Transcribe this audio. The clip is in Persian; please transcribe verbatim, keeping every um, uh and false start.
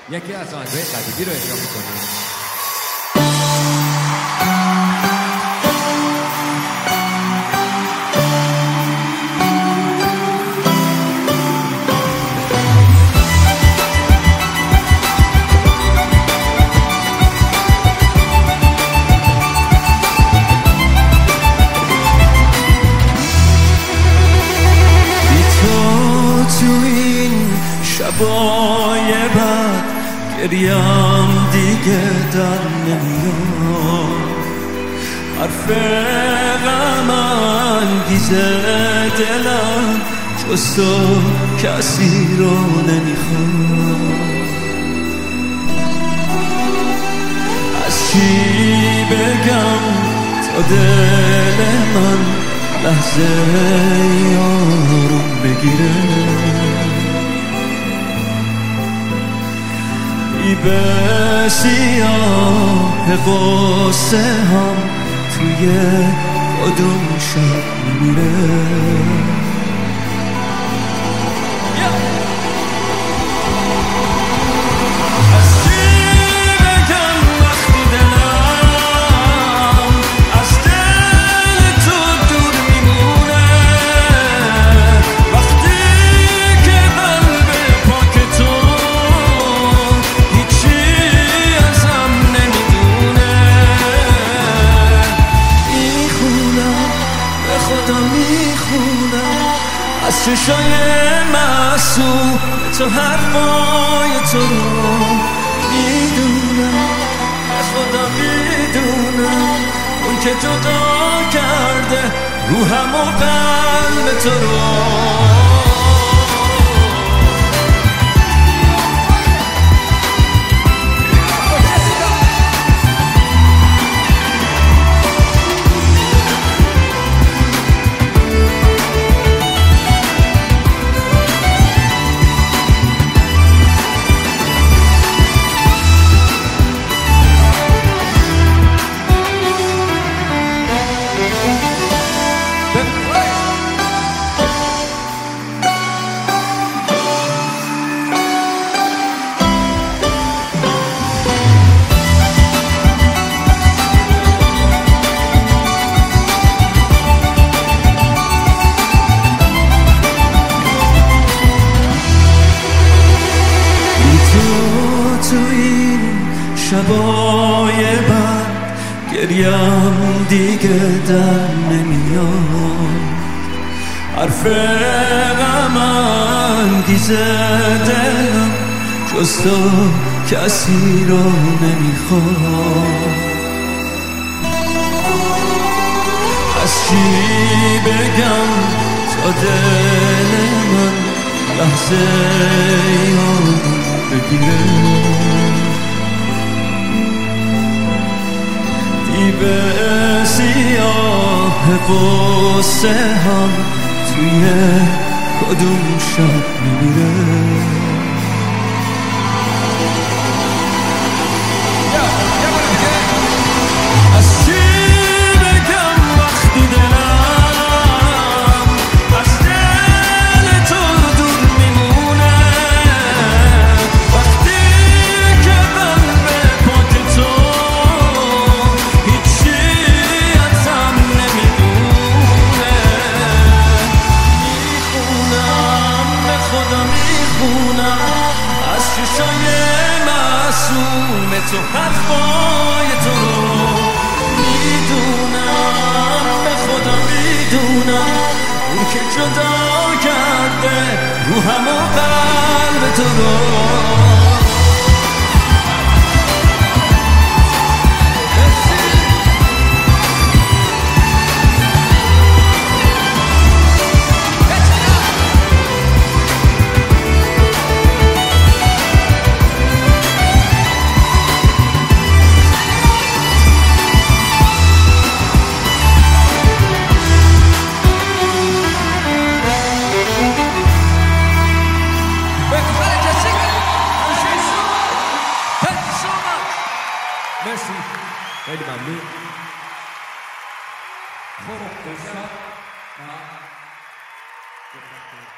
یکی از آهنگ‌های قدیمی رو اجرا می‌کنیم. شبای بعد گریم دیگه در نمیاد، حرف غم انگیز دلم جز تو کسی رو نمیخواد. از چی بگم تا دل من لحظه آروم بگیره، به سیاه قصه هم توی کدوم شب میره. از چشای معصوم تو حرفای تو رو میدونم، از خدا میدونم اون که جدا کرده روحم و قلب تو رو. تو این شبای بعد گریم دیگه در نمیاد، حرف غم انگیز دلم جز تو کسی رو نمیخواد. از چی بگم تا دل من لحظه آروم بگیره، دیو سیاه قصه هم توی کدوم شب میمیره. از چشای معصوم تو حرفای تو رو میدونم، به خدا میدونم اون که جدا کرده روحم و قلب تو رو. مرسی، خیلی ممنون. خب بسیار